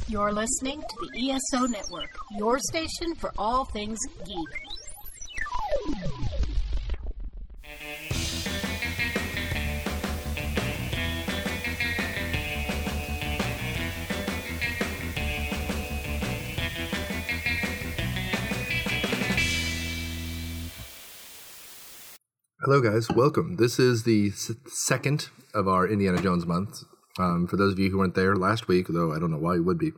You're listening to the ESO Network, your station for all things geek. Hello guys, welcome. This is the second of our Indiana Jones month. For those of you who weren't there last week, though I don't know why you would be,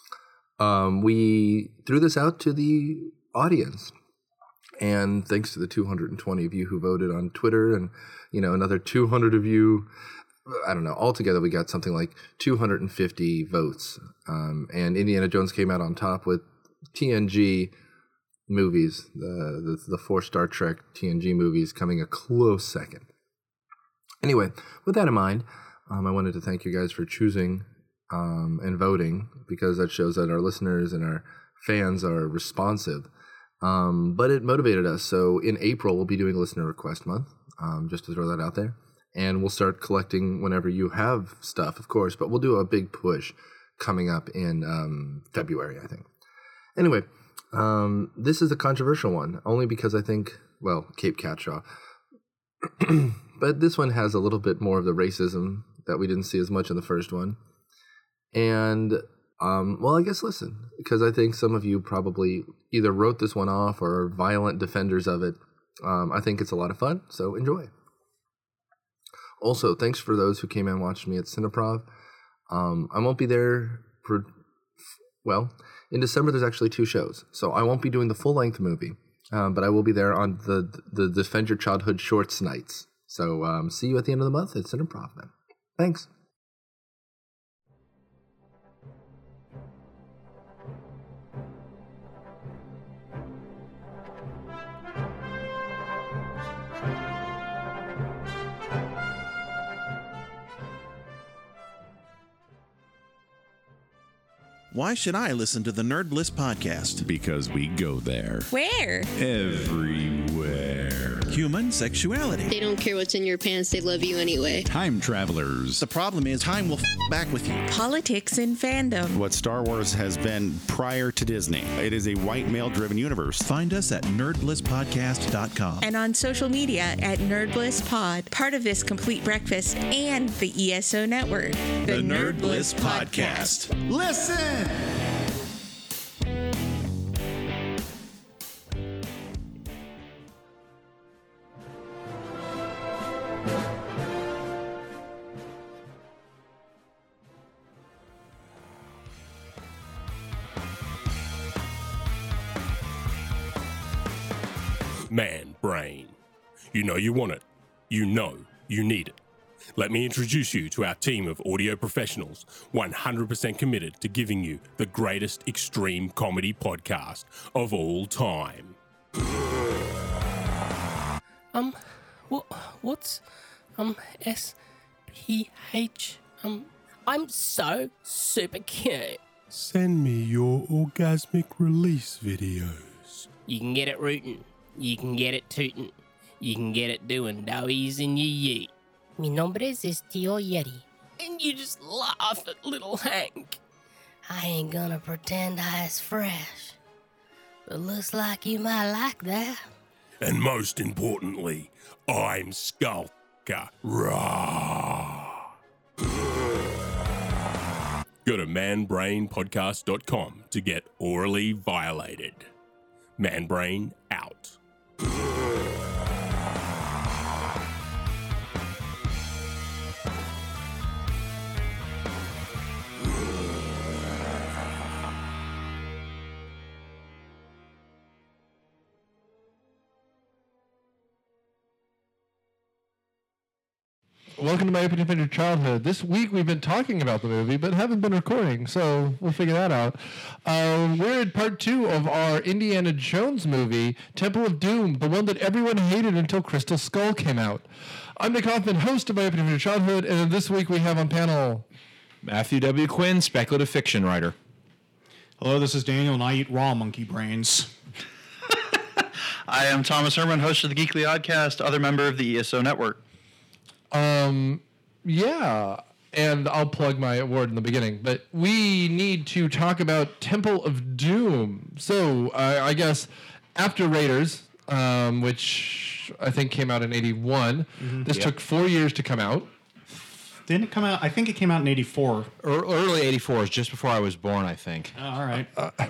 we threw this out to the audience. And thanks to the 220 of you who voted on Twitter and, another 200 of you, I don't know, altogether we got something like 250 votes. And Indiana Jones came out on top with TNG movies, the 4 Star Trek TNG movies coming a close second. Anyway, with that in mind, I wanted to thank you guys for choosing and voting, because that shows that our listeners and our fans are responsive. But it motivated us. So in April, we'll be doing Listener Request Month, just to throw that out there. And we'll start collecting whenever you have stuff, of course, but we'll do a big push coming up in February, I think. Anyway, this is a controversial one, only because I think, Cape Catshaw. But this one has a little bit more of the racism that we didn't see as much in the first one. And, I guess listen, because I think some of you probably either wrote this one off or are violent defenders of it. I think it's a lot of fun, so enjoy. Also, thanks for those who came and watched me at Cineprov. I won't be there for, in December there's actually 2 shows, so I won't be doing the full-length movie, but I will be there on the Defend Your Childhood Shorts nights. So see you at the end of the month at Cineprov then. Thanks. Why should I listen to the Nerd Bliss podcast? Because we go there. Where? Everywhere. Human sexuality. They don't care what's in your pants, they love you anyway. Time travelers. The problem is time will back with you. Politics and fandom. What Star Wars has been prior to Disney. It is a white male-driven universe. Find us at nerdblisspodcast.com. And on social media at NerdBlissPod, part of this complete breakfast and the ESO Network. The Nerd Bliss Podcast. Listen! Man brain. You know you want it. You know you need it. Let me introduce you to our team of audio professionals, 100% committed to giving you the greatest extreme comedy podcast of all time. What's SPH? I'm so super cute. Send me your orgasmic release videos. You can get it rootin', you can get it tootin', you can get it doing doughies in your yeet. Mi nombre es Tío Yeti. And you just laugh at little Hank. I ain't gonna pretend I is fresh, but looks like you might like that. And most importantly, I'm Skulker. Rah. Go to manbrainpodcast.com to get orally violated. Manbrain out. Welcome to My Open Defender Childhood. This week we've been talking about the movie, but haven't been recording, so we'll figure that out. We're in part 2 of our Indiana Jones movie, Temple of Doom, the one that everyone hated until Crystal Skull came out. I'm Nick Hoffman, host of My Open Defender Childhood, and this week we have on panel... Matthew W. Quinn, speculative fiction writer. Hello, this is Daniel, and I eat raw monkey brains. I am Thomas Herman, host of the Geekly Oddcast, other member of the ESO Network. Yeah, and I'll plug my award in the beginning, but we need to talk about Temple of Doom. So I guess after Raiders, which I think came out in 81, this took 4 years to come out. Didn't it come out? I think it came out in 84. Early 84 is just before I was born, I think. All right.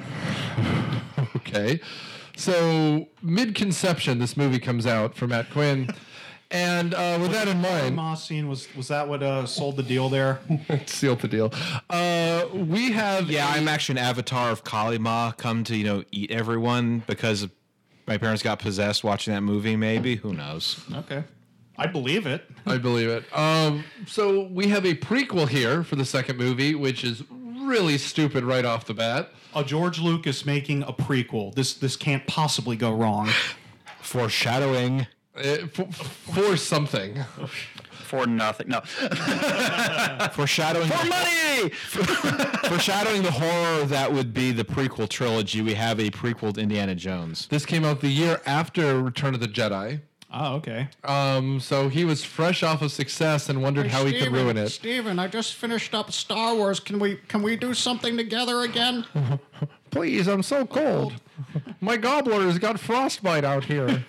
Okay. So mid-conception, this movie comes out for Matt Quinn. And with that in mind, Moss scene was that what sold the deal there? Sealed the deal. We have I'm actually an avatar of Kali Ma come to eat everyone because my parents got possessed watching that movie. Maybe, who knows? Okay, I believe it. I believe it. So we have a prequel here for the second movie, which is really stupid right off the bat. George Lucas making a prequel. This can't possibly go wrong. Foreshadowing. For something. For nothing. No. Foreshadowing. For money! Foreshadowing the horror that would be the prequel trilogy. We have a prequel to Indiana Jones. This came out the year after Return of the Jedi. Oh, okay. So he was fresh off of success and wondered how he could ruin it. Steven, I just finished up Star Wars. Can we do something together again? Please, I'm so cold. My gobbler's got frostbite out here.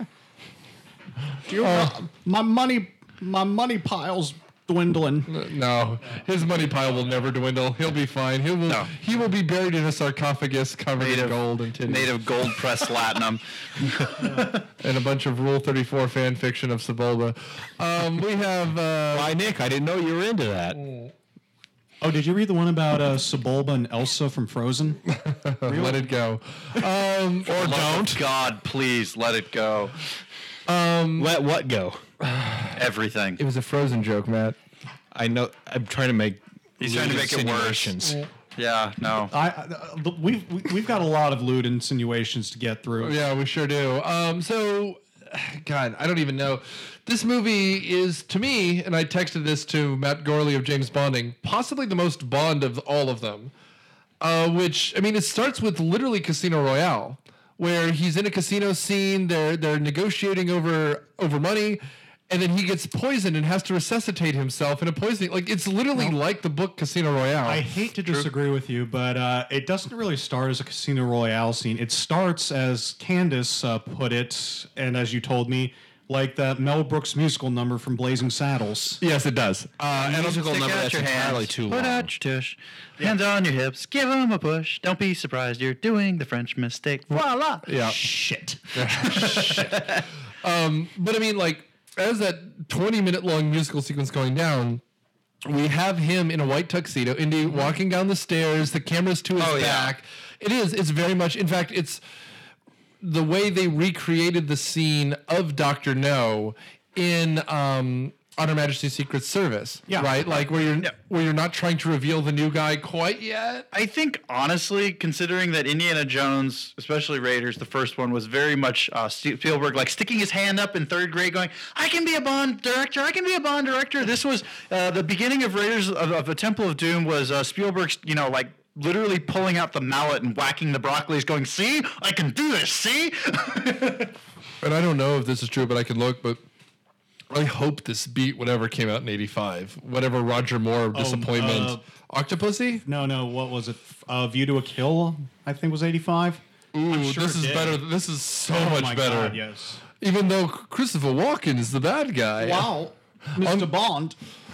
My money pile's dwindling. No, his money pile will never dwindle. He'll be fine. He will be buried in a sarcophagus covered in gold and tin. Made of gold pressed latinum. And a bunch of Rule 34 fan fiction of Sebulba. We have... Why, Nick? I didn't know you were into that. Oh, did you read the one about Sebulba and Elsa from Frozen? Let it go. Or don't. God, please, let it go. Let what go? Everything. It was a Frozen joke, Matt. I know. I'm trying to make. He's trying to make it worse. Yeah, no. We've got a lot of lewd insinuations to get through. Yeah, we sure do. God, I don't even know. This movie is, to me, and I texted this to Matt Gorley of James Bonding, possibly the most Bond of all of them. Which, I mean, it starts with literally Casino Royale, where he's in a casino scene, they're negotiating over money, and then he gets poisoned and has to resuscitate himself in a poisoning. Like, it's literally like the book Casino Royale. I hate to disagree with you, but it doesn't really start as a Casino Royale scene. It starts, as Candace put it, and as you told me, like that Mel Brooks musical number from Blazing Saddles. Yes, it does. A musical number that's entirely too long. Put out your tush. Hands on your hips. Give them a push. Don't be surprised you're doing the French mistake. Voila. Yeah. Shit. Shit. But I mean, like, as that 20-minute long musical sequence going down, we have him in a white tuxedo, Indy walking down the stairs, the camera's to his back. Yeah. It's very much, in fact, it's the way they recreated the scene of Dr. No in On Her Majesty's Secret Service, right? Like where you're not trying to reveal the new guy quite yet. I think, honestly, considering that Indiana Jones, especially Raiders, the first one, was very much Spielberg, like sticking his hand up in third grade going, I can be a Bond director, I can be a Bond director. This was the beginning of Raiders of the Temple of Doom was Spielberg's, like, literally pulling out the mallet and whacking the broccolis going, see, I can do this, see? And I don't know if this is true, but I can look, but I hope this beat whatever came out in 85. Whatever Roger Moore disappointment. Octopussy? No, what was it? View to a Kill, I think was 85. Ooh, sure this is better. This is so much better. God, yes. Even though Christopher Walken is the bad guy. Wow. Mr. Bond.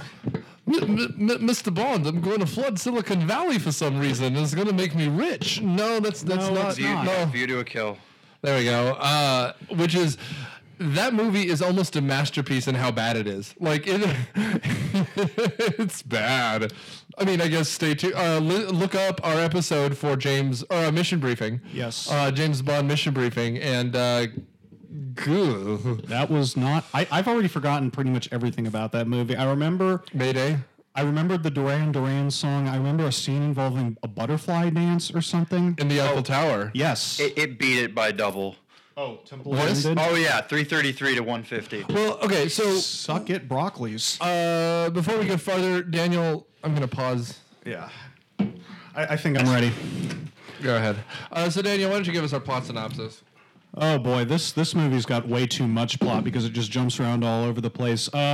Mr. Bond, I'm going to flood Silicon Valley for some reason. It's going to make me rich. No, that's not. View to a Kill. There we go. Which is, that movie is almost a masterpiece in how bad it is. Like, it's bad. I mean, I guess stay tuned. Look up our episode for Mission Briefing. Yes. James Bond Mission Briefing. And, that was not. I've already forgotten pretty much everything about that movie. I remember Mayday. I remembered the Duran Duran song. I remember a scene involving a butterfly dance or something in the Eiffel Tower. Yes, it beat it by double. Oh, Temple ended? Oh yeah, 333 to 150. Well, okay, so suck it, broccolis. Before we go farther, Daniel, I'm going to pause. Yeah, I think I'm ready. Go ahead. So Daniel, why don't you give us our plot synopsis? Oh boy, this movie's got way too much plot because it just jumps around all over the place.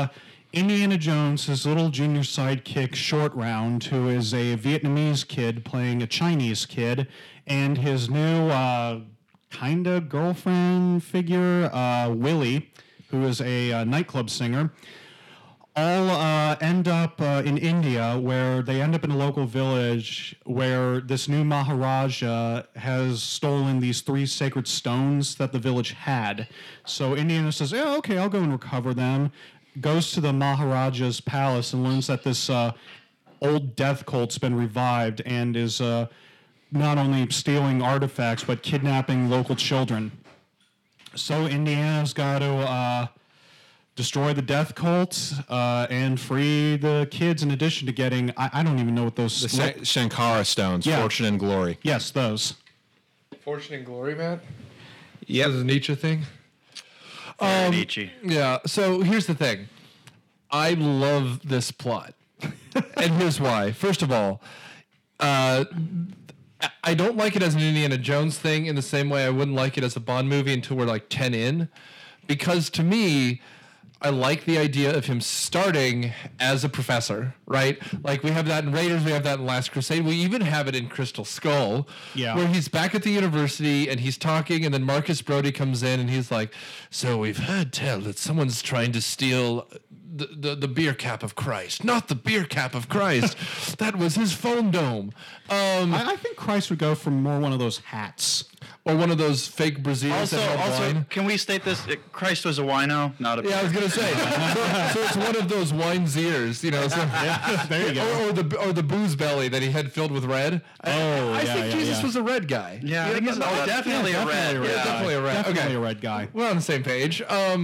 Indiana Jones, his little junior sidekick, Short Round, who is a Vietnamese kid playing a Chinese kid, and his new kind of girlfriend figure, Willie, who is a nightclub singer, all end up in India, where they end up in a local village where this new Maharaja has stolen these 3 sacred stones that the village had. So Indiana says, yeah, okay, I'll go and recover them. Goes to the Maharaja's palace and learns that this old death cult's been revived and is not only stealing artifacts, but kidnapping local children. So Indiana's got to destroy the death cult and free the kids, in addition to getting, I don't even know what those... The Shankara stones, Yeah. Fortune and Glory. Yes, those. Fortune and glory, Matt? Yeah. This is a Nietzsche thing? Nietzsche. Yeah, so here's the thing. I love this plot. And here's why. First of all, I don't like it as an Indiana Jones thing in the same way I wouldn't like it as a Bond movie until we're like 10 in. Because to me, I like the idea of him starting as a professor, right? Like we have that in Raiders, we have that in Last Crusade. We even have it in Crystal Skull, where he's back at the university and he's talking, and then Marcus Brody comes in and he's like, so we've heard tell that someone's trying to steal the beer cap of Christ. Not the beer cap of Christ. That was his phone dome. I think Christ would go for more one of those hats. Or one of those fake braziers that have wine. Can we state this? Christ was a wino, not a... Yeah, I was going to say. so it's one of those wine ziers, you know. So, there you go. Or the booze belly that he had filled with red. I think Jesus was a red guy. Yeah, I think he's definitely a red. Yeah, definitely a red. Definitely a red guy. We're on the same page.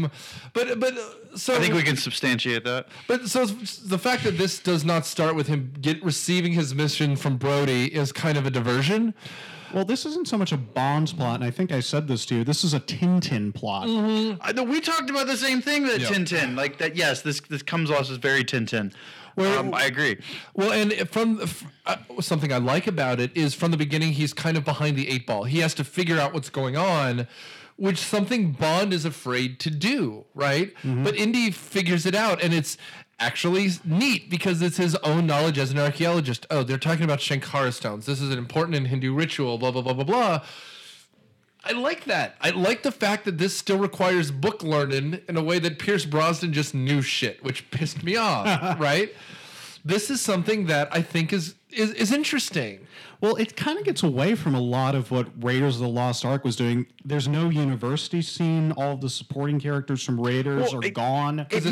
So I think we can substantiate that. But so the fact that this does not start with him receiving his mission from Brody is kind of a diversion. Well, this isn't so much a Bond's plot, and I think I said this to you. This is a Tintin plot. We talked about the same thing that Tintin. Like that, yes, this comes off as very Tintin. I agree. Well, and from something I like about it is from the beginning he's kind of behind the 8 ball. He has to figure out what's going on, which something Bond is afraid to do, right? But Indy figures it out, and it's actually neat because it's his own knowledge as an archaeologist. Oh, they're talking about Shankara stones. This is an important in Hindu ritual, blah, blah, blah, blah, blah. I like that. I like the fact that this still requires book learning in a way that Pierce Brosnan just knew shit, which pissed me off, right? This is something that I think is interesting. Well, it kind of gets away from a lot of what Raiders of the Lost Ark was doing. There's no university scene. All of the supporting characters from Raiders are gone. It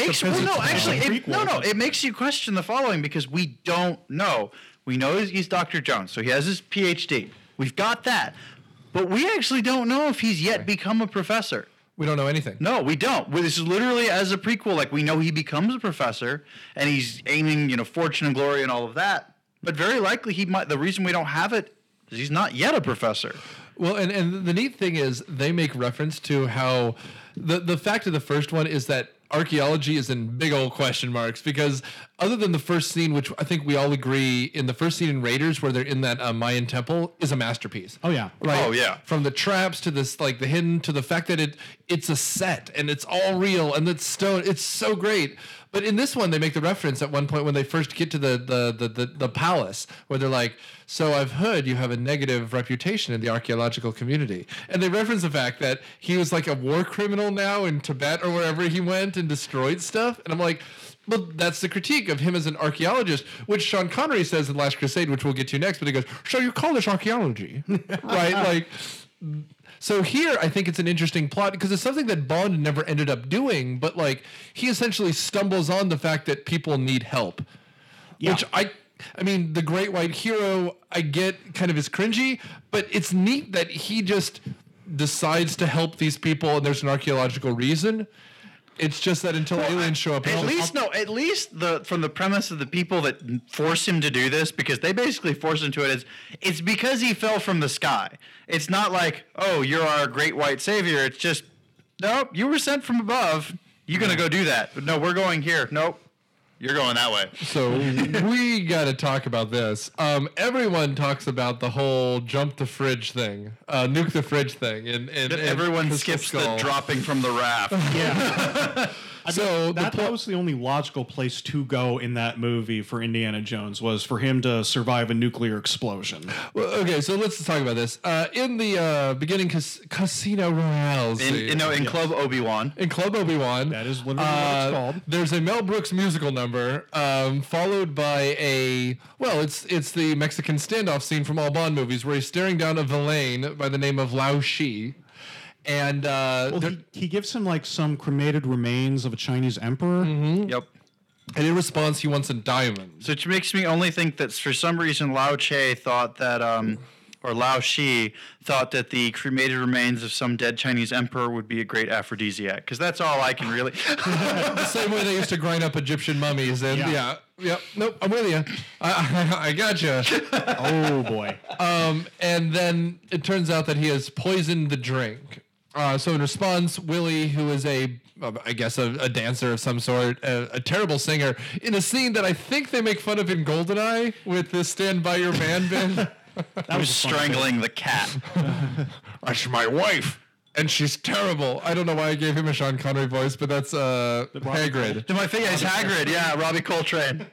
makes you question the following, because we don't know. We know he's Dr. Jones, so he has his PhD. We've got that. But we actually don't know if he's yet become a professor. We don't know anything. No, we don't. This is literally as a prequel. Like, we know he becomes a professor, and he's aiming, fortune and glory and all of that. But very likely he might. The reason we don't have it is he's not yet a professor. Well, and the neat thing is they make reference to how the fact of the first one is that archaeology is in big old question marks, because other than the first scene, which I think we all agree in the first scene in Raiders where they're in that Mayan temple, is a masterpiece. Oh yeah. Right? Oh yeah. From the traps to this, like the hidden, to the fact that it's a set and it's all real and it's stone. It's so great. But in this one, they make the reference at one point when they first get to the palace, where they're like, so I've heard you have a negative reputation in the archaeological community. And they reference the fact that he was like a war criminal now in Tibet or wherever he went and destroyed stuff. And I'm like, well, that's the critique of him as an archaeologist, which Sean Connery says in Last Crusade, which we'll get to next. But he goes, so you call this archaeology, right? Like... So here, I think it's an interesting plot because it's something that Bond never ended up doing, but like he essentially stumbles on the fact that people need help, which I mean, the Great White Hero, I get kind of is cringy, but it's neat that he just decides to help these people and there's an archaeological reason. It's just that until aliens show up. At least from the premise of the people that force him to do this, because they basically force him to it, it's because he fell from the sky. It's not like, oh, you're our great white savior. It's just, nope, you were sent from above. You're going to go do that. No, we're going here. Nope. You're going that way. So we got to talk about this. Everyone talks about the whole jump the fridge thing, nuke the fridge thing. And everyone skips the dropping from the raft. Yeah. That was the only logical place to go in that movie for Indiana Jones, was for him to survive a nuclear explosion. Well, okay, so let's talk about this. In the beginning Casino Royale scene. In Club Obi-Wan. In Club Obi-Wan. That is literally what it's called. There's a Mel Brooks musical number, followed by it's the Mexican standoff scene from all Bond movies, where he's staring down a villain by the name of Lao Shi. And he gives him like some cremated remains of a Chinese emperor. Mm-hmm. Yep. And in response, he wants a diamond. So which makes me only think that for some reason Lao Che thought that, or Lao Shi thought that the cremated remains of some dead Chinese emperor would be a great aphrodisiac. Because that's all I can really. The same way they used to grind up Egyptian mummies. And yep. Nope. I'm with you. I gotcha. Oh boy. And then it turns out that he has poisoned the drink. So in response, Willie, who is a dancer of some sort, a terrible singer, in a scene that I think they make fun of in GoldenEye with the "Stand By Your Man" bit. That was strangling the cat. That's my wife, and she's terrible. I don't know why I gave him a Sean Connery voice, but that's Hagrid. My figure is Hagrid. Yeah, Robbie Coltrane.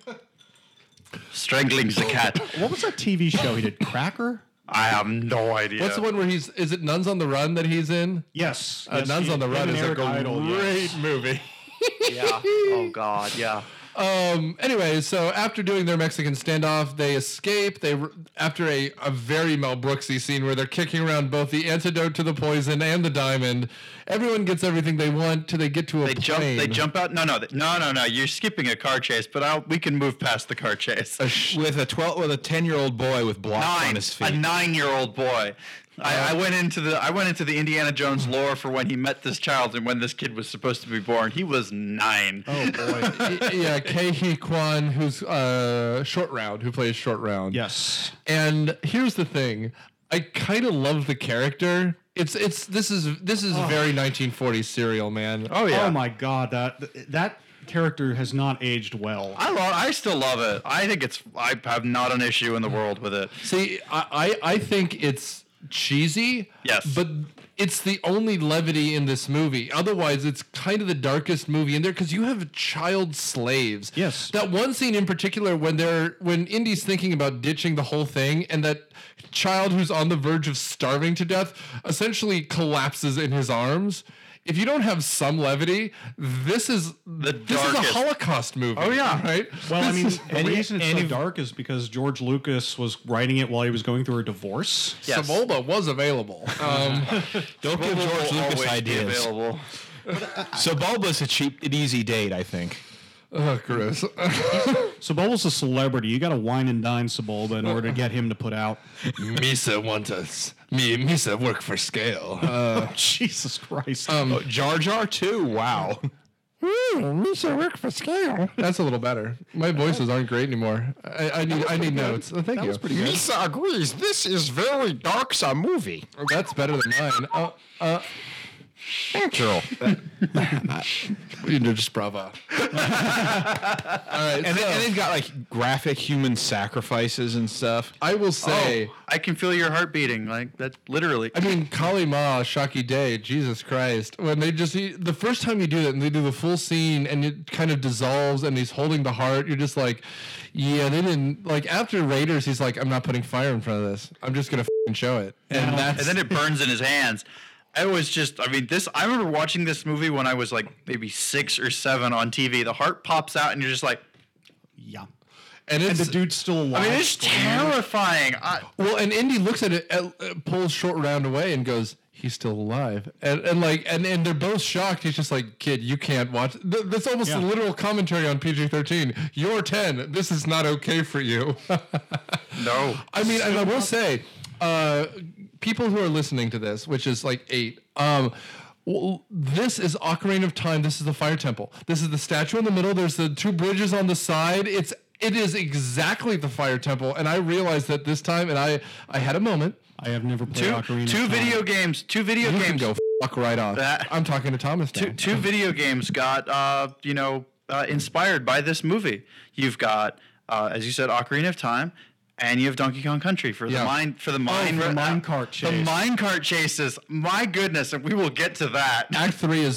Strangling the cat. What was that TV show he did? Cracker? I have no idea. What's the one where is it Nuns on the Run that he's in? Yes. Nuns on the Run is a great movie. Yeah. Oh, God. Yeah. Anyway, so after doing their Mexican standoff, they escape. After a very Mel Brooksy scene where they're kicking around both the antidote to the poison and the diamond. Everyone gets everything they want till they get to a plane. They jump out. No. You're skipping a car chase, but we can move past the car chase. With a 10-year-old boy with blocks on his feet. A 9-year-old boy. I went into the Indiana Jones lore for when he met this child and when this kid was supposed to be born. He was 9. Oh boy. Yeah, Ke Kwan, who's Short Round, who plays Short Round. Yes. And here's the thing. I kind of love the character. This is very 1940s serial, man. Oh yeah. Oh my God, that character has not aged well. I still love it. I have not an issue in the world with it. See, I think it's cheesy. Yes. But it's the only levity in this movie. Otherwise, it's kind of the darkest movie in there because you have child slaves. Yes. That one scene in particular when Indy's thinking about ditching the whole thing and that child who's on the verge of starving to death essentially collapses in his arms. If you don't have some levity, this is a Holocaust movie. Oh yeah, right. Well, I mean, the reason it's so dark is because George Lucas was writing it while he was going through a divorce. Yes. Sebulba was available. Don't give George Lucas ideas. Sebulba's a cheap and easy date, I think. Oh, gross. Sebulba's a celebrity. You got to wine and dine Sebulba in order to get him to put out. Misa wants us. Misa work for scale. Jesus Christ. Jar Jar too. Wow. Misa work for scale. That's a little better. My voices aren't great anymore. I need notes. Thank you. That was pretty good. Misa agrees. This is very dark movie. That's better than mine. Thank you. We need to just bravo. All right, and they've got like graphic human sacrifices and stuff. I will say, I can feel your heart beating. Like that, literally. I mean, Kali Ma, Shaki Day, Jesus Christ! When they the first time you do that, and they do the full scene, and it kind of dissolves, and he's holding the heart, you're just like, yeah, they didn't like. After Raiders, he's like, I'm not putting fire in front of this. I'm just gonna show it, and then it burns in his hands. I remember watching this movie when I was like maybe 6 or 7 on TV. The heart pops out, and you're just like, yeah. And the dude's still alive. I mean, it's terrifying. And Indy looks at it, pulls Short Round away, and goes, "He's still alive." And they're both shocked. He's just like, "Kid, you can't watch." That's almost a literal commentary on PG-13. You're 10. This is not okay for you. No. I mean, and I will say, people who are listening to this, which is like 8, this is Ocarina of Time. This is the Fire Temple. This is the statue in the middle. There's the 2 bridges on the side. It is exactly the Fire Temple. And I realized that this time, and I had a moment. I have never played Ocarina of Time. Two video games. You can go fuck right off. I'm talking to Thomas now. Two video games got, inspired by this movie. You've got, as you said, Ocarina of Time. And you have Donkey Kong Country for the mine cart chase. The mine cart chases. My goodness, and we will get to that. Act 3 is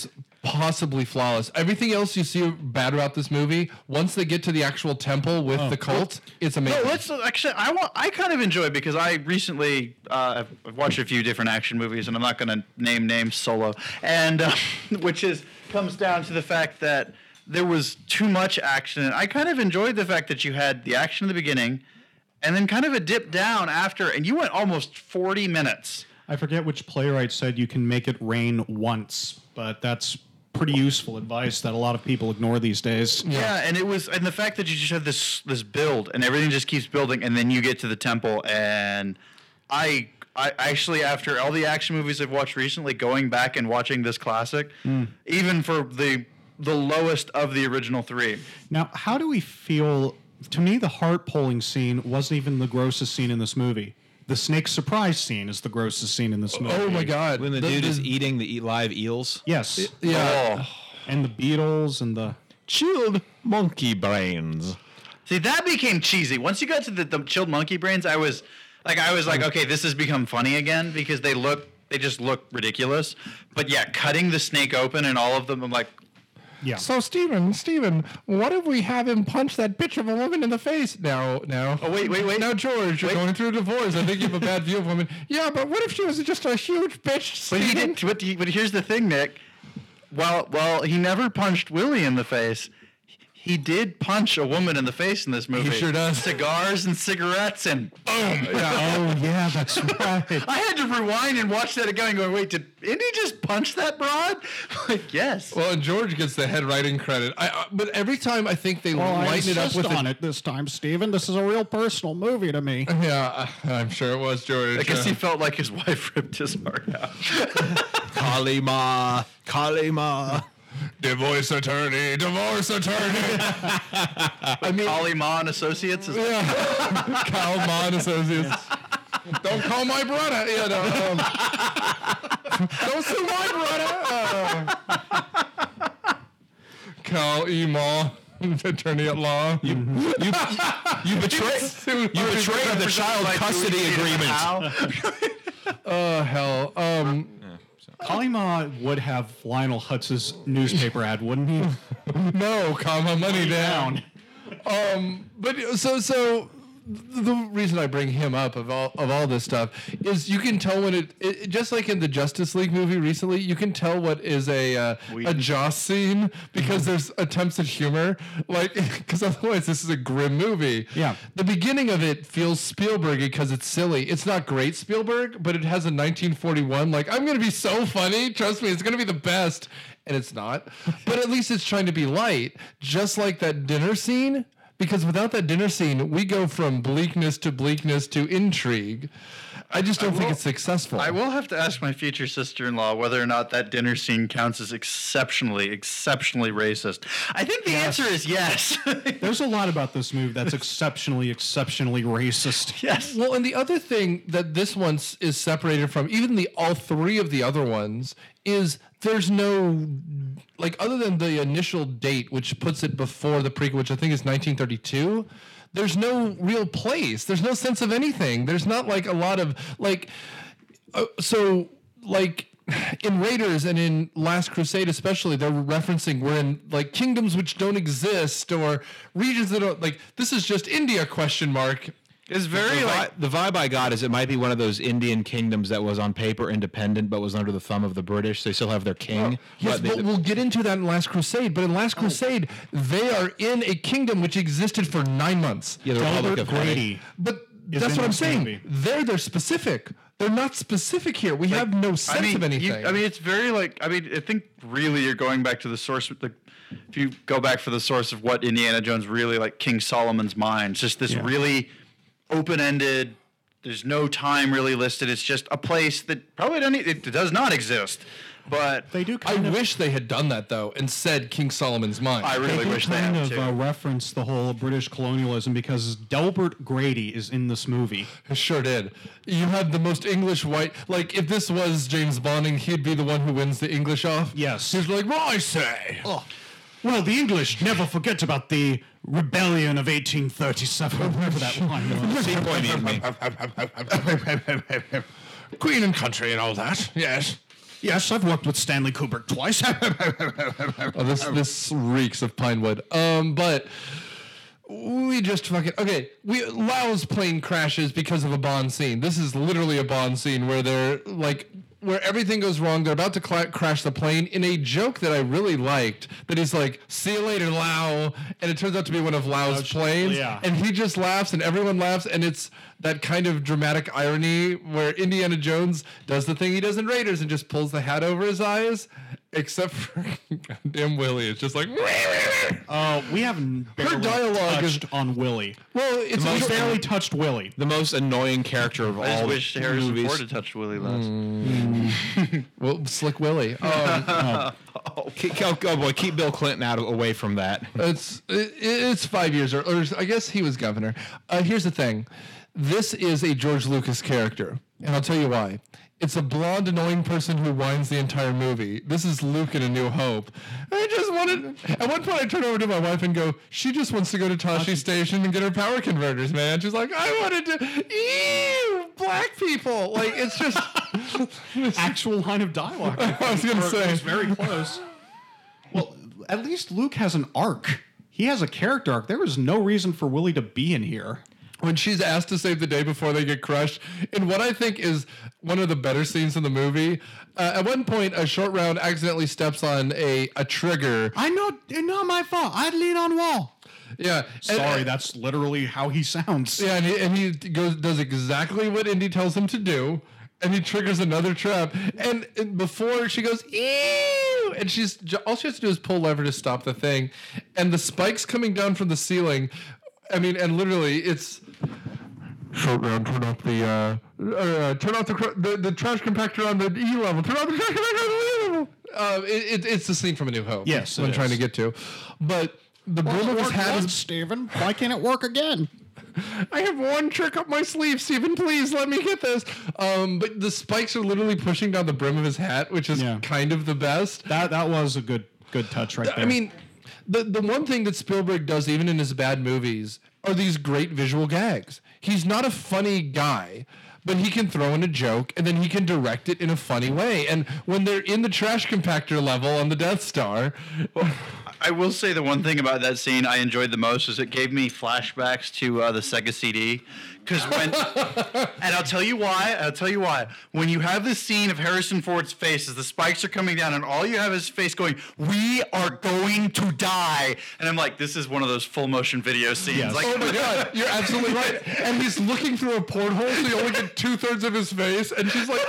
possibly flawless. Everything else you see bad about this movie, once they get to the actual temple with the cult, it's amazing. No, let's actually. I kind of enjoy it because I recently I've watched a few different action movies, and I'm not going to name names Solo, and which comes down to the fact that there was too much action. And I kind of enjoyed the fact that you had the action in the beginning, and then kind of a dip down after, and you went almost 40 minutes. I forget which playwright said you can make it rain once, but that's pretty useful advice that a lot of people ignore these days. Yeah, and the fact that you just have this build and everything just keeps building, and then you get to the temple, and I actually, after all the action movies I've watched recently, going back and watching this classic, even for the lowest of the original three. Now, how do we feel? To me, the heart-pulling scene wasn't even the grossest scene in this movie. The snake surprise scene is the grossest scene in this movie. Oh my God! When the dude is eating the live eels. Yes. Yeah. Oh. And the beetles and the chilled monkey brains. See, that became cheesy. Once you got to the chilled monkey brains, I was like, okay, this has become funny again because they just look ridiculous. But yeah, cutting the snake open and all of them, I'm like, yeah. So Steven, what if we have him punch that bitch of a woman in the face? Now. Oh wait. Now, George, you're going through a divorce. I think you have a bad view of women. Yeah, but what if she was just a huge bitch? But here's the thing, Nick. Well, he never punched Willie in the face. He did punch a woman in the face in this movie. He sure does. Cigars and cigarettes and boom. Oh, yeah, that's right. I had to rewind and watch that again going, wait, did Indy just punch that broad? Like, yes. Well, and George gets the head writing credit. But every time I think they lighten it up with on it this time, Steven. This is a real personal movie to me. Yeah, I'm sure it was, George. I guess he felt like his wife ripped his heart out. Kalima. Divorce attorney. I mean, Kalima and Associates. Kalman Associates. Don't call my brother. You know, don't sue my brother. Cal Ema, attorney at law. You betrayed the child custody agreement. Oh hell. Kalima would have Lionel Hutz's newspaper ad, wouldn't he? No, comma, money down. But so the reason I bring him up of all this stuff is you can tell when it just like in the Justice League movie recently, you can tell what is a Joss scene because there's attempts at humor, like because otherwise this is a grim movie. Yeah, the beginning of it feels Spielberg because it's silly. It's not great Spielberg, but it has a 1941 like I'm gonna be so funny. Trust me, it's gonna be the best, and it's not. But at least it's trying to be light, just like that dinner scene. Because without that dinner scene, we go from bleakness to intrigue. I just don't think it's successful. I will have to ask my future sister-in-law whether or not that dinner scene counts as exceptionally racist. I think the answer is yes. There's a lot about this movie that's exceptionally racist. Yes. Well, and the other thing that this one is separated from, even all three of the other ones, is there's no, like, other than the initial date, which puts it before the prequel, which I think is 1932, there's no real place. There's no sense of anything. There's not, like, a lot of, like, so, like, in Raiders and in Last Crusade especially, they're referencing we're in, like, kingdoms which don't exist or regions that don't, like, this is just India, ? It's very the vibe I got is it might be one of those Indian kingdoms that was on paper independent but was under the thumb of the British. They still have their king. Yes, but we'll get into that in Last Crusade. But in Last Crusade, they are in a kingdom which existed for 9 months. Yeah, the Republic of Grady. But that's what I'm saying. They're specific. They're not specific here. We have no sense of anything. It's very I think really you're going back to the source. If you go back for the source of what Indiana Jones really like, King Solomon's Mine. It's just this really open-ended. There's no time really listed. It's just a place that probably does not exist. But they do. I wish they had done that though and said King Solomon's Mine. I really wish they had too. Reference the whole British colonialism because Delbert Grady is in this movie. Sure did. You have the most English white. Like if this was James Bonding, he'd be the one who wins the English off. Yes. He's like, "Well, I say." Oh. Well, the English never forget about the rebellion of 1837. Whatever that line was. Queen and country and all that. Yes. Yes, I've worked with Stanley Kubrick twice. This reeks of Pinewood. But we just fucking Lau's plane crashes because of a Bond scene. This is literally a Bond scene where they're like, where everything goes wrong. They're about to crash the plane in a joke that I really liked. That he's like, "See you later, Lau," and it turns out to be one of Lau's planes. Yeah. And he just laughs, and everyone laughs, and it's that kind of dramatic irony where Indiana Jones does the thing he does in Raiders and just pulls the hat over his eyes. Except for goddamn Willie, it's just like. We haven't Her dialogue touched on Willie. Well, it's barely touched Willie. The most annoying character of I just all wish Harrison movies. Ford had touched Willie less. Well, Slick Willie. Oh boy, keep Bill Clinton away from that. It's 5 years, or I guess he was governor. Here's the thing. This is a George Lucas character, and I'll tell you why. It's a blonde, annoying person who whines the entire movie. This is Luke in A New Hope. I just wanted... At one point, I turn over to my wife and go, she just wants to go to Tashi Station and get her power converters, man. She's like, I wanted to... Ew! Black people! Like, it's just... Actual line of dialogue. I was going to say. It's very close. Well, at least Luke has an arc. He has a character arc. There was no reason for Willie to be in here. When she's asked to save the day before they get crushed, in what I think is one of the better scenes in the movie, at one point, a Short Round accidentally steps on a trigger. I know, it's not my fault. I'd lean on wall. Yeah. Sorry, that's literally how he sounds. Yeah, and he does exactly what Indy tells him to do, and he triggers another trap. And before she goes, ew, and all she has to do is pull lever to stop the thing, and the spikes coming down from the ceiling. I mean, and literally, it's Short Round. Turn off the trash compactor on the E level. Turn off the trash compactor on the E level. It's the scene from A New Hope. Yes, I'm trying to get to, but the brim of his hat is. Steven, why can't it work again? I have one trick up my sleeve, Steven. Please let me get this. But the spikes are literally pushing down the brim of his hat, which is kind of the best. That was a good touch right there. I mean. The one thing that Spielberg does, even in his bad movies, are these great visual gags. He's not a funny guy, but he can throw in a joke, and then he can direct it in a funny way. And when they're in the trash compactor level on the Death Star... I will say the one thing about that scene I enjoyed the most is it gave me flashbacks to the Sega CD. Because and I'll tell you why. When you have this scene of Harrison Ford's face as the spikes are coming down and all you have is his face going, "We are going to die." And I'm like, this is one of those full motion video scenes. Yes. Like, oh my God, you're absolutely right. And he's looking through a porthole, so you only get 2/3 of his face. And she's like,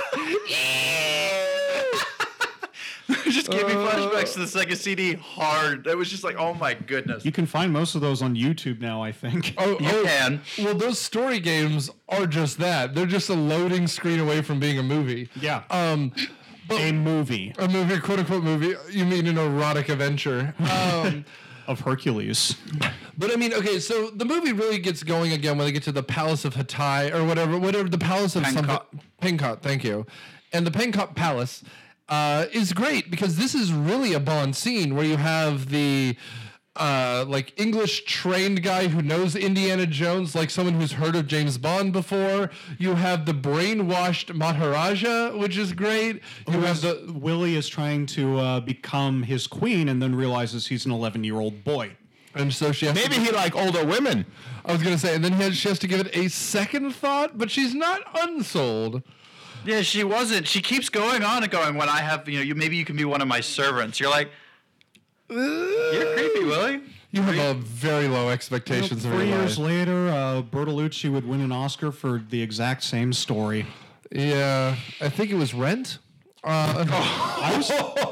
it just gave me flashbacks to the Sega CD hard. That was just like, oh my goodness. You can find most of those on YouTube now, I think. You can. Well, those story games are just that. They're just a loading screen away from being a movie. Yeah. A movie, quote unquote movie. You mean an erotic adventure of Hercules? But I mean, okay, so the movie really gets going again when they get to the Palace of Hatay or whatever the Palace of Pankot. Thank you, and the Pankot Palace. Is great because this is really a Bond scene where you have the like English trained guy who knows Indiana Jones, like someone who's heard of James Bond before. You have the brainwashed Maharaja, which is great. You have Willie is trying to become his queen and then realizes he's an 11-year-old boy. And so she has maybe he like older women. I was gonna say, and then she has to give it a second thought, but she's not unsold. Yeah, she wasn't. She keeps going on and going, when I have, maybe you can be one of my servants. You're like, you're creepy, Willie. You have very low expectations of 3 your years life. later, Bertolucci would win an Oscar for the exact same story. Yeah, I think it was Rent. Funniest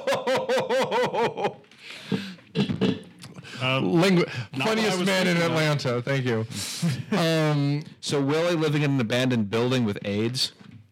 man in Atlanta. Thank you. So Willie living in an abandoned building with AIDS.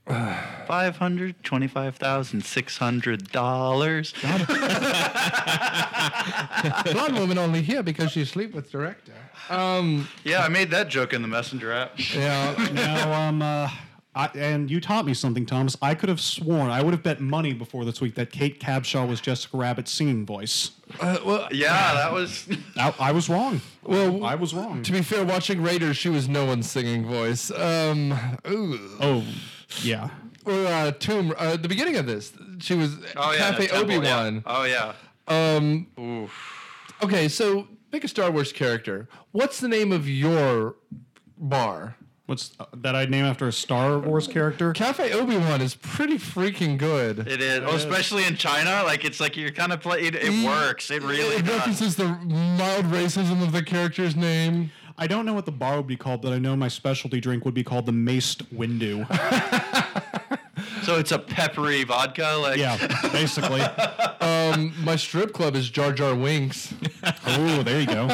$525,600. Blonde woman only here because she sleep with director. Yeah, I made that joke in the Messenger app. Yeah. Now, and you taught me something, Thomas. I could have sworn, I would have bet money before this week that Kate Cabshaw was Jessica Rabbit's singing voice. Yeah, that was... I was wrong. Well, I was wrong. To be fair, watching Raiders, she was no one's singing voice. Oh, yeah. Or Tomb, the beginning of this, She was Cafe Temple, Obi-Wan. Yeah. Oh yeah. Okay, so pick a Star Wars character. What's the name of your bar? What's that I'd name after a Star Wars character? Cafe Obi-Wan is pretty freaking good. It is, especially in China. Like it's like you're kind of play. It works. It really It references the mild racism of the character's name. I don't know what the bar would be called, but I know my specialty drink would be called the Maced Windu. So it's a peppery vodka, like yeah, basically. My strip club is Jar Jar Winks. Oh, there you go.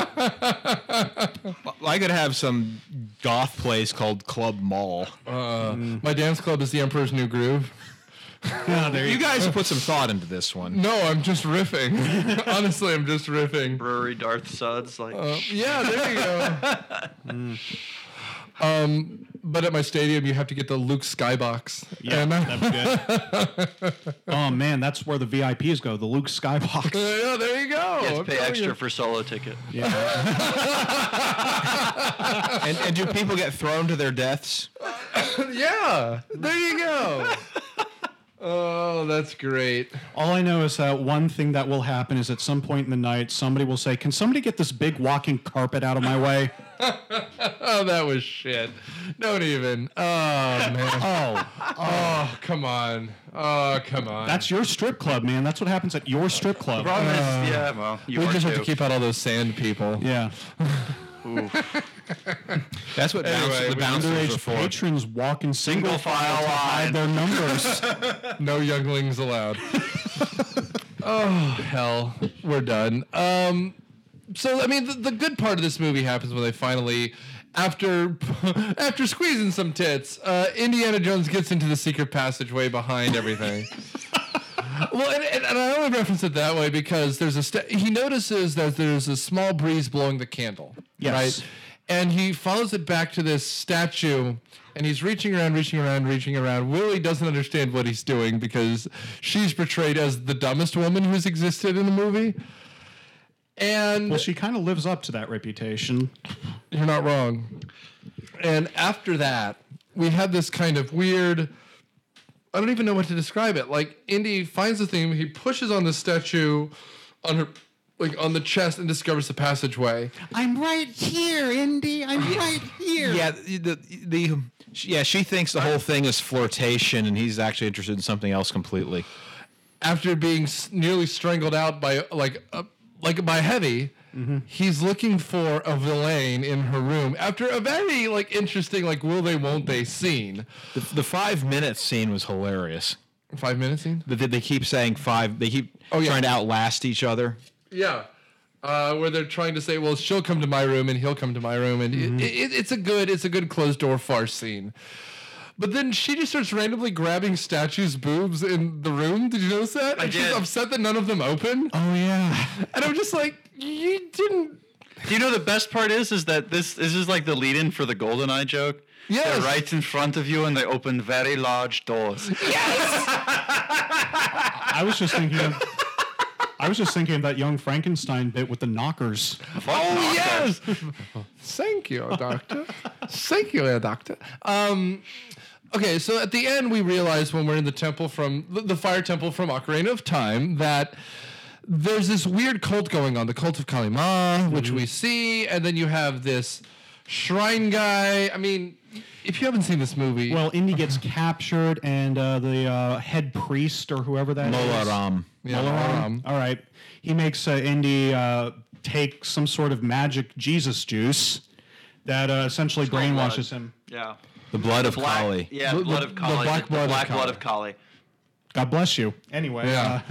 I could have some goth place called Club Mall. My dance club is the Emperor's New Groove. You guys have put some thought into this one. No, I'm just riffing. Honestly, I'm just riffing. Brewery Darth Suds, like yeah, there you go. But at my stadium, you have to get the Luke Skybox. Yeah, that'd be good. Oh man, that's where the VIPs go. The Luke Skybox. Yeah, there you go. you have to pay extra for solo ticket. Yeah. And do people get thrown to their deaths? Yeah, there you go. Oh, that's great. All I know is that one thing that will happen is at some point in the night, somebody will say, "Can somebody get this big walking carpet out of my way?" Oh, that was shit. Don't even. Oh, man. Oh, come on. Oh, come on. That's your strip club, man. That's what happens at your strip club. The problem is, yeah, well, you we are just have too. to keep out all those sand people. Yeah. That's what Anyway, the bouncers are Underage for. patrons walk in single file to line. hide their numbers. No younglings allowed. Oh, hell. We're done. So, I mean, the good part of this movie happens when they finally, after squeezing some tits, Indiana Jones gets into the secret passageway behind everything. Well, and I only reference it that way because there's he notices that there's a small breeze blowing the candle. Yes. Right? And he follows it back to this statue, and he's reaching around. Willie doesn't understand what he's doing because she's portrayed as the dumbest woman who's existed in the movie. And Well, she kind of lives up to that reputation. you're not wrong. And after that, we have this kind of weird, I don't even know what to describe it. Like, Indy finds the thing, he pushes on the statue on her, like, on the chest and discovers the passageway. I'm right here, Indy. I'm right here. Yeah, she thinks the whole thing is flirtation, and he's actually interested in something else completely. After being nearly strangled out by, by Heavy, he's looking for a villain in her room after a very, interesting, will they, won't they scene. The 5-minute scene was hilarious. 5-minute scene? They keep saying five. They keep trying to outlast each other. Yeah. Where they're trying to say, well, she'll come to my room and he'll come to my room, and it's a good closed door farce scene. But then she just starts randomly grabbing statues' boobs in the room. Did you notice that? And she's upset that none of them open. Oh yeah. And I'm just like, you didn't. Do you know the best part is that this is like the lead-in for the GoldenEye joke? Yes. They're right in front of you and they open very large doors. Yes. I was just thinking of that Young Frankenstein bit with the knockers. Oh yes. Thank you, doctor. Thank you, doctor. Okay, so at the end we realize when we're in the temple from the fire temple from Ocarina of Time that there's this weird cult going on, the cult of Kali Ma, which we see, and then you have this shrine guy. I mean, if you haven't seen this movie, Well, Indy gets captured, and the head priest or whoever that is. Molaram. Yeah, Molaram. All right. He makes Indy take some sort of magic Jesus juice that essentially brainwashes him. Yeah. The blood of Kali. Yeah, the blood of Kali. The black blood of Kali. God bless you. Anyway. Yeah.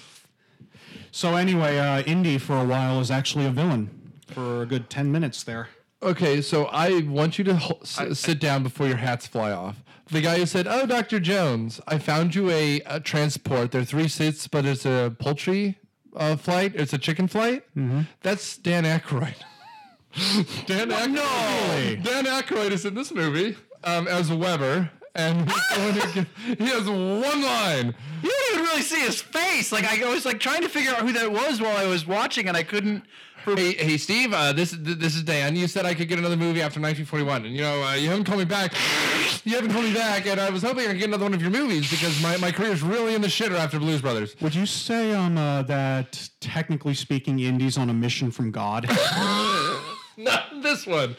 So Indy for a while is actually a villain for a good 10 minutes there. Okay, so I want you to sit down before your hats fly off. The guy who said, "Oh, Dr. Jones, I found you a transport. There are 3 seats, but it's a poultry flight. It's a chicken flight." That's Dan Aykroyd. Dan Aykroyd is in this movie as Weber, and he has one line. You didn't even really see his face. Like I was trying to figure out who that was while I was watching, and I couldn't Hey, Steve. This is Dan. You said I could get another movie after 1941, and you haven't called me back. You haven't called me back, and I was hoping I could get another one of your movies because my career's really in the shitter after Blues Brothers. Would you say that technically speaking, Indy's on a mission from God? Not this one.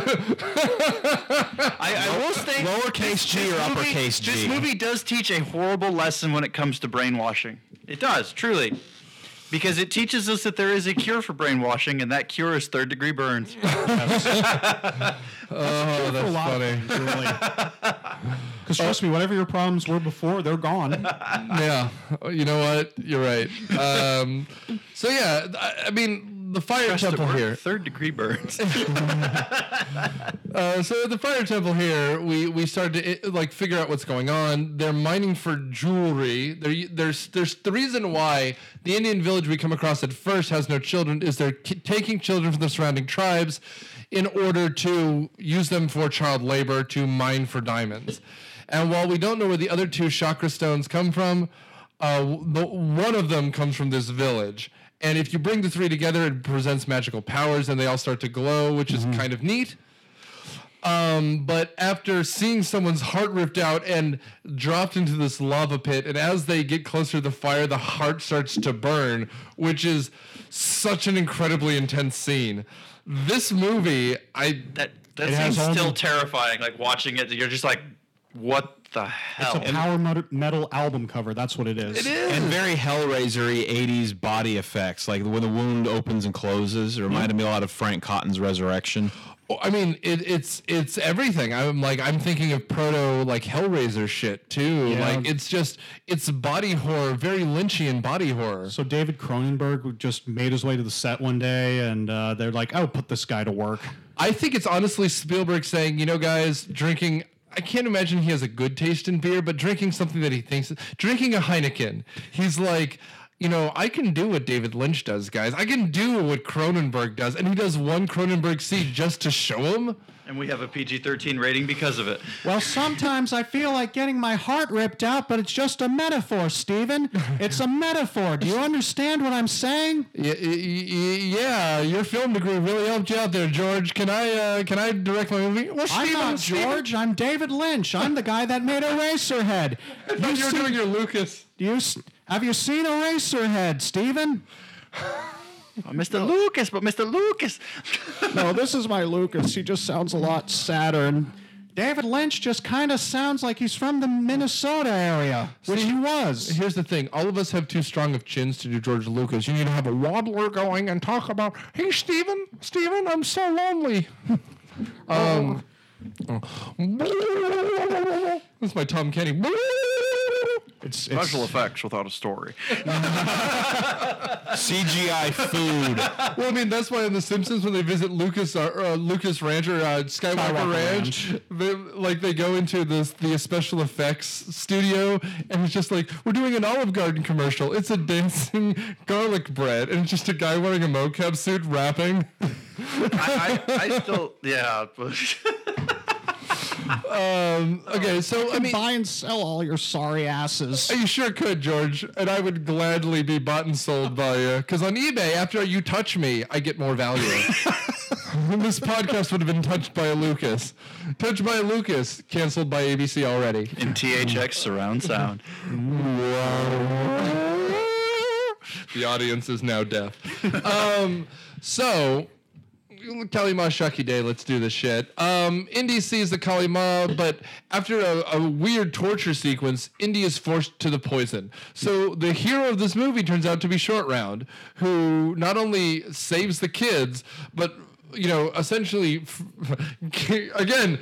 I will say lowercase g or uppercase G. This movie does teach a horrible lesson when it comes to brainwashing. It does, truly. Because it teaches us that there is a cure for brainwashing, and that cure is third-degree burns. That's funny. Because trust me, whatever your problems were before, they're gone. Yeah, you know what? You're right. So yeah, I mean, the fire temple here. Third-degree burns. So at the fire temple here, we started to figure out what's going on. They're mining for jewelry. There's the reason why the Indian village we come across at first has no children is they're taking children from the surrounding tribes in order to use them for child labor to mine for diamonds. And while we don't know where the other two chakra stones come from, one of them comes from this village. And if you bring the three together, it presents magical powers, and they all start to glow, which is kind of neat. But after seeing someone's heart ripped out and dropped into this lava pit, and as they get closer to the fire, the heart starts to burn, which is such an incredibly intense scene. This movie, that scene's still terrifying. Like watching it, you're just like, what the hell? It's a power metal album cover. That's what it is. It is. And very Hellraiser-y 80s body effects, like when the wound opens and closes. It reminded me a lot of Frank Cotton's Resurrection. I mean, it's everything. I'm thinking of proto Hellraiser shit too. Yeah. It's body horror, very Lynchian body horror. So David Cronenberg just made his way to the set one day, and they're like, "Oh, put this guy to work." I think it's honestly Spielberg saying, guys, drinking. I can't imagine he has a good taste in beer, but drinking something that he thinks, drinking a Heineken, he's like, I can do what David Lynch does, guys. I can do what Cronenberg does. And he does one Cronenberg scene just to show him. And we have a PG-13 rating because of it. Well, sometimes I feel like getting my heart ripped out, but it's just a metaphor, Stephen. It's a metaphor. Do you understand what I'm saying? Yeah, your film degree really helped you out there, George. Can I direct my movie? Well, I'm not George. I'm David Lynch. I'm the guy that made Eraserhead. I thought you were doing your Lucas. Have you seen Eraserhead, Stephen? Oh, Mr. Lucas, but Mr. Lucas. No, this is my Lucas. He just sounds a lot sadder. And David Lynch just kind of sounds like he's from the Minnesota area, which he was. Here's the thing. All of us have too strong of chins to do George Lucas. You need to have a waddler going and talk about, hey, Stephen, I'm so lonely. That's my Tom Kenny. It's special effects without a story. CGI food. Well, I mean, that's why in The Simpsons, when they visit Lucas Ranch or Skywalker Ranch, they go into the special effects studio, and it's just like, we're doing an Olive Garden commercial. It's a dancing garlic bread, and it's just a guy wearing a mocap suit rapping. I still, yeah. Okay, so I mean, buy and sell all your sorry asses. You sure could, George, and I would gladly be bought and sold by you. Because on eBay, after you touch me, I get more value. This podcast would have been touched by a Lucas. Touched by a Lucas, canceled by ABC already. In THX surround sound. The audience is now deaf. So. Kali Ma Shucky Day, let's do this shit. Indy sees the Kali Ma, but after a weird torture sequence, Indy is forced to the poison. So the hero of this movie turns out to be Short Round, who not only saves the kids, but, essentially, again,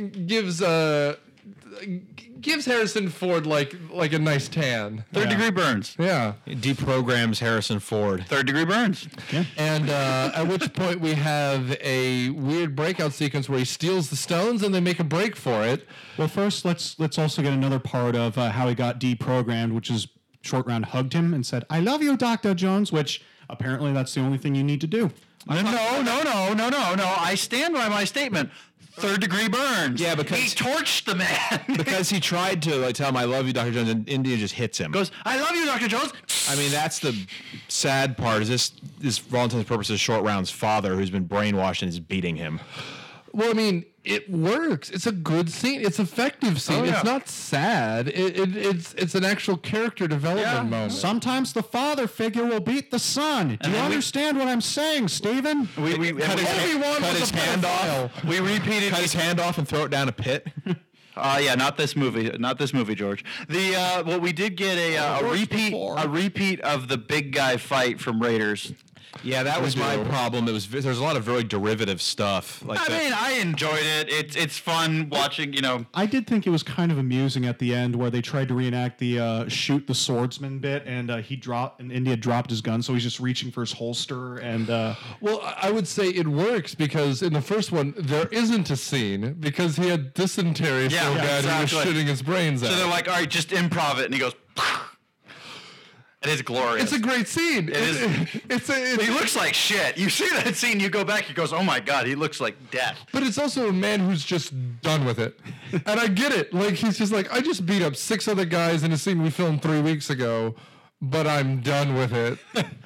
gives Harrison Ford like a nice tan. Third-degree burns. Yeah. Deprograms Harrison Ford. Third-degree burns. Yeah. And at which point we have a weird breakout sequence where he steals the stones and they make a break for it. Well, first let's also get another part of how he got deprogrammed, which is Short Round hugged him and said, "I love you, Dr. Jones," which apparently that's the only thing you need to do. No. I stand by my statement. third-degree burns. Yeah, because he torched the man. because he tried to like tell him, "I love you, Dr. Jones," and India just hits him. Goes, "I love you, Dr. Jones." I mean, that's the sad part. Is this for all intents and purposes Short Round's father, who's been brainwashed and is beating him? Well, I mean, it works. It's a good scene. It's effective scene. Oh, yeah. It's not sad. It's an actual character development moment. Sometimes the father figure will beat the son. Do you understand what I'm saying, Stephen? We cut his hand off. We repeated. Cut his hand off and throw it down a pit. Yeah, not this movie, George. Well, we did get a repeat of the big guy fight from Raiders. Yeah, that was my problem. There's a lot of very derivative stuff. I mean, I enjoyed it. It's fun watching. I did think it was kind of amusing at the end where they tried to reenact the shoot the swordsman bit, and India dropped his gun, so he's just reaching for his holster. And well, I would say it works because in the first one there isn't a scene because he had dysentery so bad he was shitting his brains out. So they're like, all right, just improv it, and he goes. It is glorious. It's a great scene. He looks like shit. You see that scene, you go back, he goes, oh my God, he looks like death. But it's also a man who's just done with it. And I get it. Like, he's just like, I just beat up 6 other guys in a scene we filmed 3 weeks ago, but I'm done with it.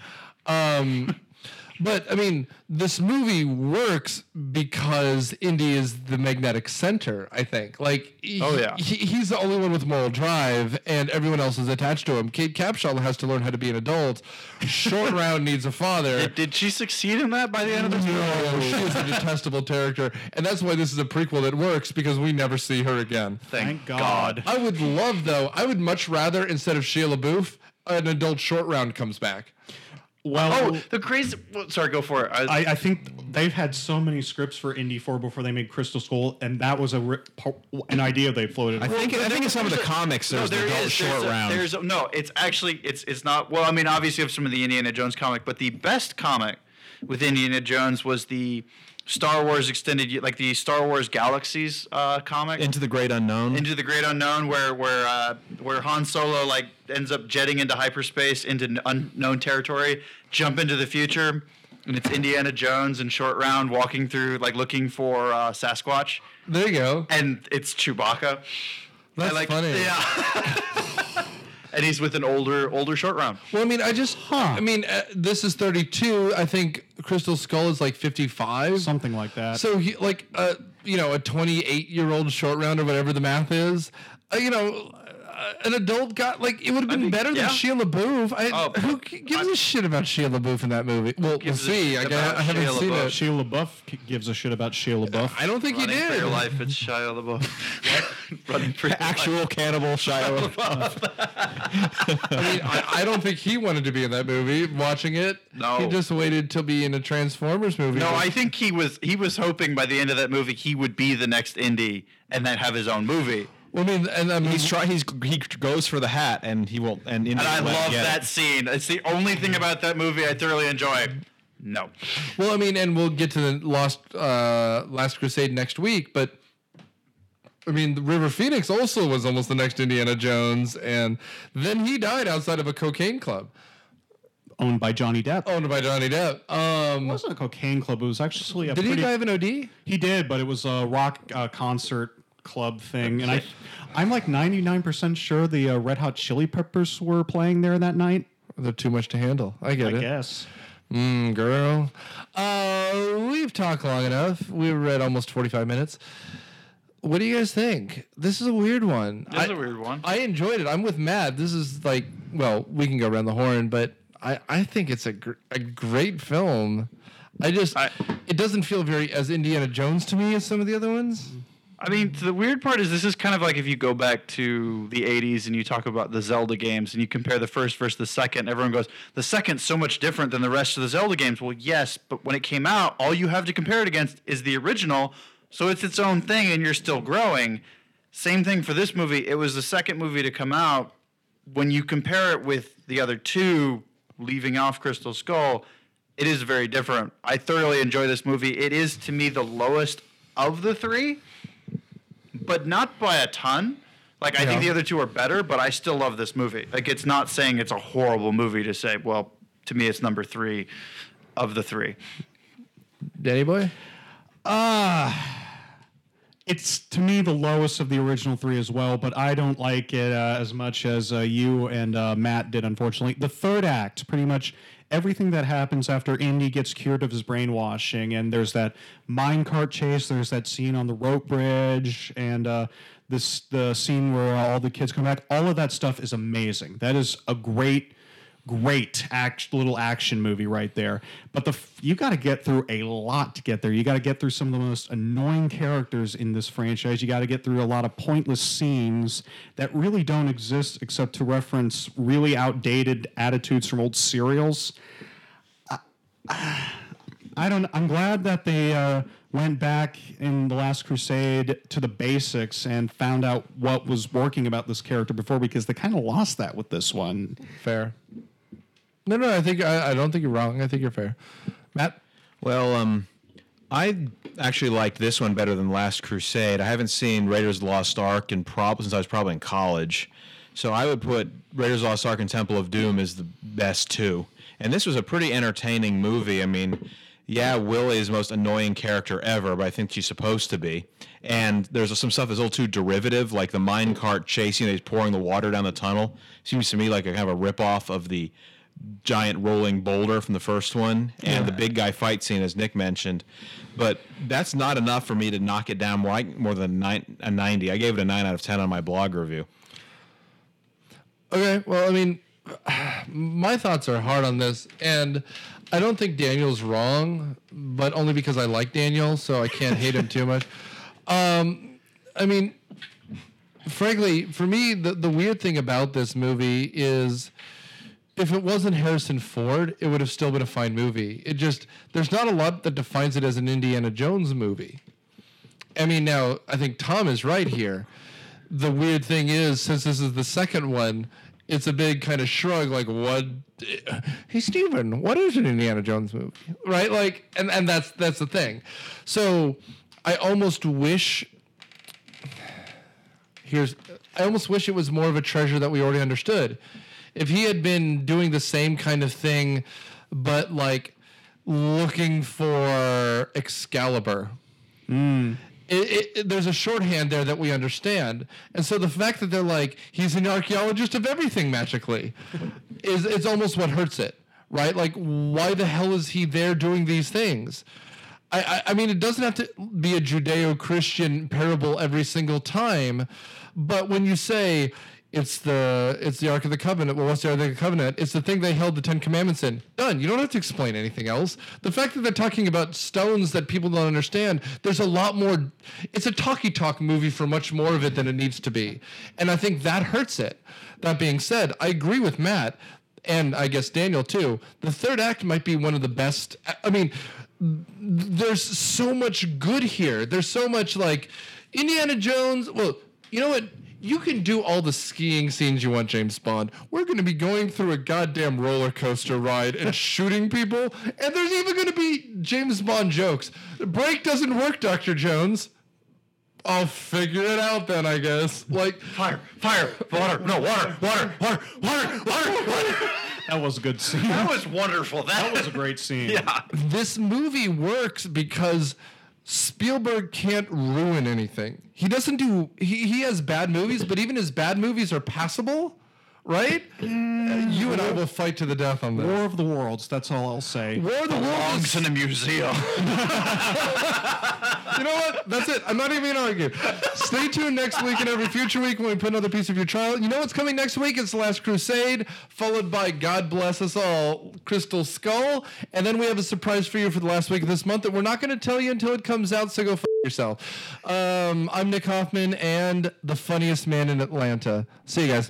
But, I mean, this movie works because Indy is the magnetic center, I think. Like, he's the only one with moral drive, and everyone else is attached to him. Kate Capshaw has to learn how to be an adult. Short Round needs a father. Did she succeed in that by the end of this movie? No, she is a detestable character. And that's why this is a prequel that works, because we never see her again. Thank God. I would much rather, instead of Shia LaBeouf, an adult Short Round comes back. Well, the crazy. Sorry, go for it. I think they've had so many scripts for Indy 4 before they made Crystal Skull, and that was an idea they floated. I think in some of the comics there's the adult Short Round. It's actually it's not. Well, I mean, obviously, you have some of the Indiana Jones comic, but the best comic with Indiana Jones was the Star Wars extended, like the Star Wars Galaxies comic. Into the Great Unknown. Into the Great Unknown, where Han Solo like ends up jetting into hyperspace into unknown territory, jump into the future, and it's Indiana Jones and Short Round walking through, like looking for Sasquatch. There you go. And it's Chewbacca. That's funny. Yeah. And he's with an older Short Round. Well, I mean, I mean, this is 32. I think Crystal Skull is like 55, something like that. So he like, a 28-year-old Short Round or whatever the math is. An adult got like it would have been better than Shia LaBeouf. Who gives a shit about Shia LaBeouf in that movie? Well, we'll see. I haven't seen it. Shia LaBeouf gives a shit about Shia LaBeouf. I don't think he did. Running for your life, it's Shia LaBeouf. Running for your actual life. cannibal Shia LaBeouf. I mean, I don't think he wanted to be in that movie. Watching it, no, he just waited to be in a Transformers movie. No, I think he was hoping by the end of that movie he would be the next Indy and then have his own movie. Well, I mean, he goes for the hat, and he won't. And I love that scene. It's the only thing about that movie I thoroughly enjoy. No. Well, I mean, and we'll get to the Last Crusade next week, but I mean, River Phoenix also was almost the next Indiana Jones, and then he died outside of a cocaine club. Owned by Johnny Depp. It wasn't a cocaine club. It was actually a. Did he die of an OD? He did, but it was a rock concert club thing, and I'm like 99% sure the Red Hot Chili Peppers were playing there that night. They're too much to handle. I guess. Girl. We've talked long enough. We read almost 45 minutes. What do you guys think? This is a weird one. This is a weird one. I enjoyed it. I'm with Matt. This is like, well, we can go around the horn, but I think it's a great film. It doesn't feel very as Indiana Jones to me as some of the other ones. I mean, the weird part is this is kind of like if you go back to the 80s and you talk about the Zelda games and you compare the first versus the second, everyone goes, the second's so much different than the rest of the Zelda games. Well, yes, but when it came out, all you have to compare it against is the original, so it's its own thing and you're still growing. Same thing for this movie. It was the second movie to come out. When you compare it with the other two, leaving off Crystal Skull, it is very different. I thoroughly enjoy this movie. It is, to me, the lowest of the three, but not by a ton. Like, I think the other two are better, but I still love this movie. Like, it's not saying it's a horrible movie to say, well, to me, it's number 3 of the 3. Danny boy? It's, to me, the lowest of the original three as well, but I don't like it as much as you and Matt did, unfortunately. The third act, pretty much everything that happens after Indy gets cured of his brainwashing, and there's that minecart chase, there's that scene on the rope bridge, and the scene where all the kids come back, all of that stuff is amazing. That is a great little action movie right there. But you got to get through a lot to get there. You got to get through some of the most annoying characters in this franchise. You got to get through a lot of pointless scenes that really don't exist except to reference really outdated attitudes from old serials. I'm glad that they went back in The Last Crusade to the basics and found out what was working about this character before, because they kind of lost that with this one. Fair. No, I don't think you're wrong. I think you're fair. Matt? Well, I actually liked this one better than Last Crusade. I haven't seen Raiders of the Lost Ark since I was probably in college. So I would put Raiders of the Lost Ark and Temple of Doom as the best two. And this was a pretty entertaining movie. I mean, yeah, Willie is the most annoying character ever, but I think she's supposed to be. And there's some stuff that's a little too derivative, like the minecart chasing, he's pouring the water down the tunnel. Seems to me like a kind of a ripoff of the giant rolling boulder from the first one, and the big guy fight scene, as Nick mentioned. But that's not enough for me to knock it down more than a 90. I gave it a 9 out of 10 on my blog review. Okay, well, I mean, my thoughts are hard on this, and I don't think Daniel's wrong, but only because I like Daniel, so I can't hate him too much. I mean, frankly, for me, the weird thing about this movie is, if it wasn't Harrison Ford, it would have still been a fine movie. There's not a lot that defines it as an Indiana Jones movie. I mean, now, I think Tom is right here. The weird thing is, since this is the second one, it's a big kind of shrug, like, what? Hey, Steven, what is an Indiana Jones movie? Right? Like, and that's the thing. So I almost wish it was more of a treasure that we already understood. If he had been doing the same kind of thing, but like looking for Excalibur, there's a shorthand there that we understand. And so the fact that they're like, he's an archaeologist of everything magically, it's almost what hurts it, right? Like, why the hell is he there doing these things? I mean, it doesn't have to be a Judeo-Christian parable every single time, but when you say, it's the Ark of the Covenant. Well, what's the Ark of the Covenant? It's the thing they held the Ten Commandments in. Done. You don't have to explain anything else. The fact that they're talking about stones that people don't understand, there's a lot more. It's a talky-talk movie for much more of it than it needs to be. And I think that hurts it. That being said, I agree with Matt, and I guess Daniel too. The third act might be one of the best. I mean, there's so much good here. There's so much like Indiana Jones. Well, you know what? You can do all the skiing scenes you want, James Bond. We're going to be going through a goddamn roller coaster ride and shooting people, and there's even going to be James Bond jokes. The brake doesn't work, Dr. Jones. I'll figure it out then, I guess. Like, fire, water. That was a good scene. That was wonderful. That was a great scene. Yeah. This movie works because Spielberg can't ruin anything. He doesn't do. He has bad movies, but even his bad movies are passable, right? You and I will fight to the death on this. War of the Worlds. That's all I'll say. War of the Worlds in a museum. You know what? That's it. I'm not even going to argue. Stay tuned next week and every future week when we put another piece of your trial. You know what's coming next week? It's The Last Crusade, followed by God Bless Us All, Crystal Skull. And then we have a surprise for you for the last week of this month that we're not going to tell you until it comes out, so go f*** yourself. I'm Nick Hoffman and the funniest man in Atlanta. See you guys.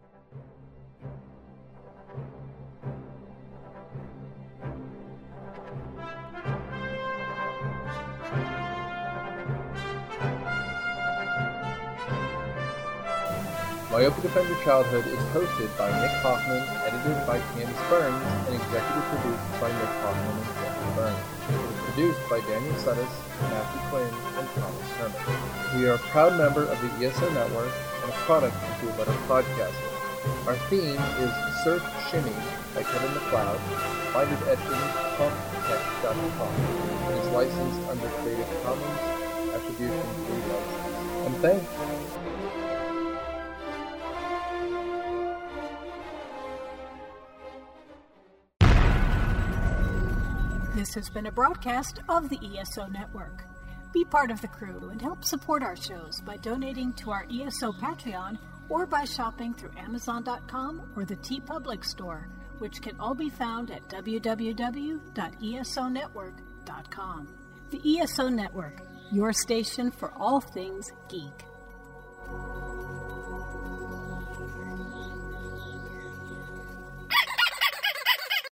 Myopia Defend Your Childhood is hosted by Nick Hoffman, edited by Candace Burns, and executive produced by Nick Hoffman and Candace Burns. It is produced by Daniel Suttis, Matthew Quinn, and Thomas Herman. We are a proud member of the ESO Network and a product of Blue Letter Podcasting. Our theme is Surf Shimmy by Kevin MacLeod. Find it at incomptech.com. It is licensed under Creative Commons attribution, reruns, and thanks. This has been a broadcast of the ESO Network. Be part of the crew and help support our shows by donating to our ESO Patreon or by shopping through Amazon.com or the TeePublic Store, which can all be found at www.esonetwork.com. The ESO Network, your station for all things geek.